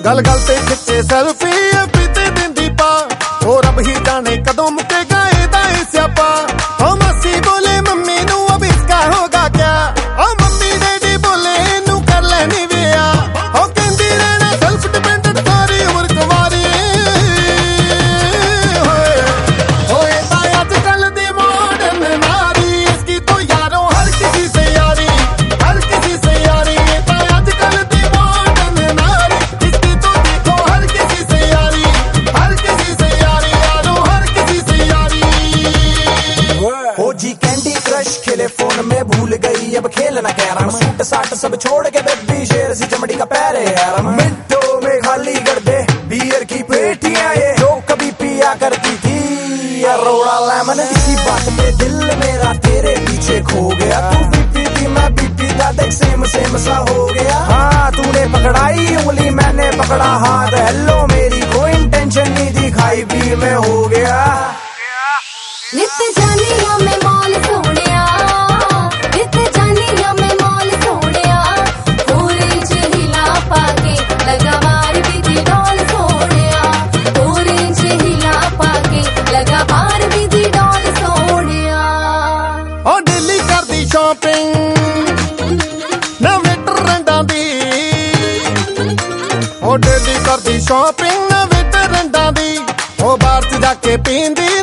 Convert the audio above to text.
गल गल ते खिच्चे सेल्फी पीते दिन दी पा ओ रब ही जाने कदों मुकेगा एदा ए स्यापा ओ मासी बोले मम्मी नू अब इसका होगा क्या ओ मम्मी डैडी बोले नू कर लेनी विया ओ कहंदी रहना सेल्फ डिपेंडेंट सारी उम्र कुंवारी होए ताए आजकल दी मॉडर्न नारी इसकी तो यारों हर किसी से यारी हर किसी से यारी ताए आजकल दी मॉडर्न नारी इसकी तो देखो हर किसी से यारी हर किसी से यारी यारों हर किसी से यारी ओ जी कैंडी क्रश खेले फोन में भूल गई अब खेलना कैरम सूट साट सब छोड़ के बेबी शेर सी चमड़ी का पैर है मिनटों में खाली कर दे बियर की पेटियां ये जो कभी पिया करती थी रोड़ा लेमन इसी बात पे दिल मेरा तेरे पीछे खो गया तू बीपी थी मैं बीपी था देख सेम सेम सा हो गया हाँ तूने पकड़ाई उंगली मैंने पकड़ा हाथ हेलो मेरी कोई इंटेंशन नहीं दिखाई भी मैं हो गया नित जानिया मैं मॉल सोनिया नित जानिया मैं मॉल सोनिया पूरी चिहिला पाके लगा बार भी दी डॉल सोनिया पूरी चिहिला पाके लगा बार भी दी डॉल सोनिया ओ डेली करदी शॉपिंग नवें ट्रेंडां दी ओ डेली करदी शॉपिंग नवें ट्रेंडां दी ओ बाहर च जाके पींदी